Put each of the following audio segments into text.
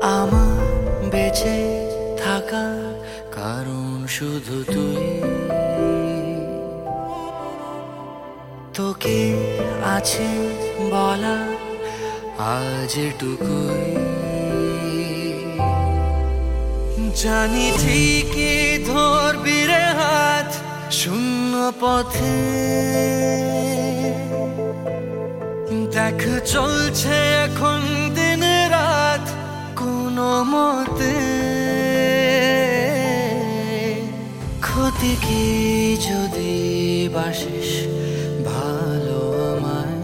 আমার বেঁচে থাকার কারণ শুধু তুই। তোকে আছে বলা আজ এটুকুই। জানি ঠিকই ধরবি রে হাত শূন্য পথে। দেখ চলছে এখন দিন রাত কোনো মতে। ক্ষতি কি যদি বাসিস ভালো আমায়।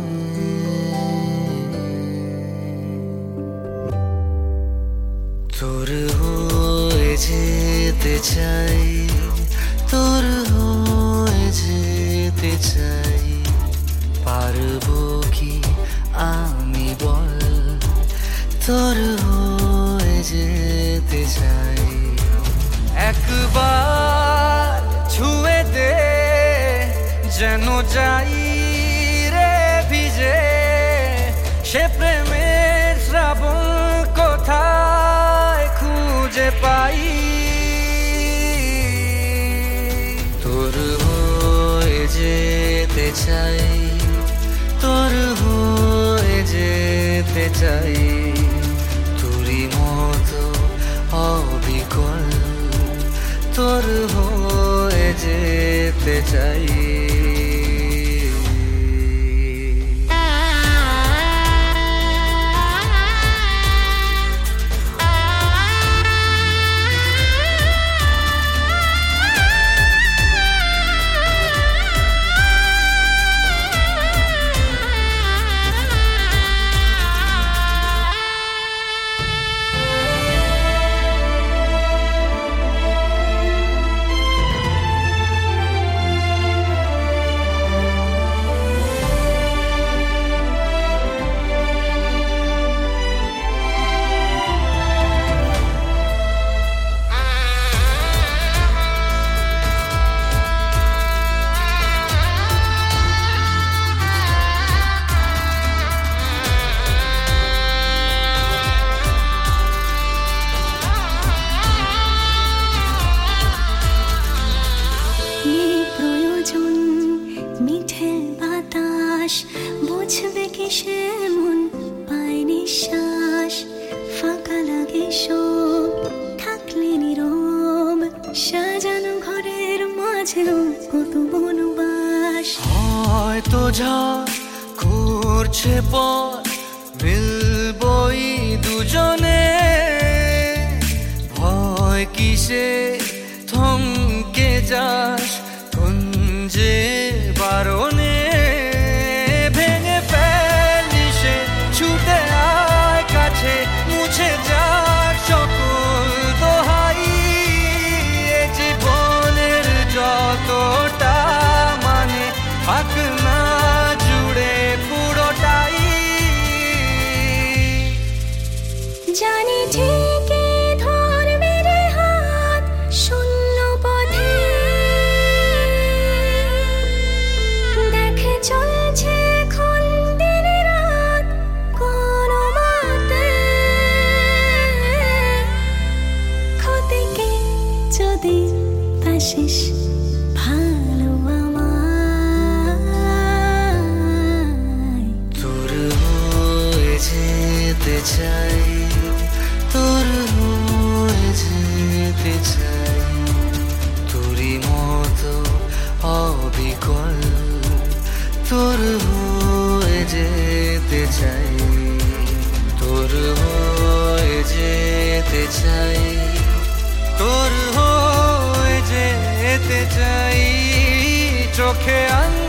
তোর হয়ে যেতে চাই, তোর হয়ে যেতে চাই। পারবো কি আমি বল, তোর হয়ে যেতে চাই। একবার ছুঁয়ে দে যেন যাই রে ভিজে। সে প্রেমের শ্রাবণ কোথায় খুঁজে পাই। তোর হয়ে যেতে চাই, তোর হয়ে যেতে চাই। তোরই মতো অবিকল তোর হয়ে যেতে চাই। বুঝবে কিসে মন পায় নিঃশ্বাস। ফাঁকা লাগে সব থাকলে নীরব সাজানো ঘরের মাঝেও কত বনবাস। হয়তো ঝড় করছে পথ মিলবই দুজনে। ভয় কিসে থমকে যাস কোন যে বারণে। মুছে যাক সকল দোহাই। জীবনের যতটা মানে থাক না জুড়ে পুরোটাই। জানি ঠিকই ধরবি রে হাত শূন্য পথে। দেখে চলছে এখন দিন রাত কোনো মতে। যদি বাসিস ভালো আমায়। তোর হয়ে যেতে চাই, তোর হয়ে যেতে চাই। তোরই মতো অবিকল তোর হয়ে যেতে চাই। তোর হয়ে যেতে চাই, তোর হয়ে যেতে চাই। চোখে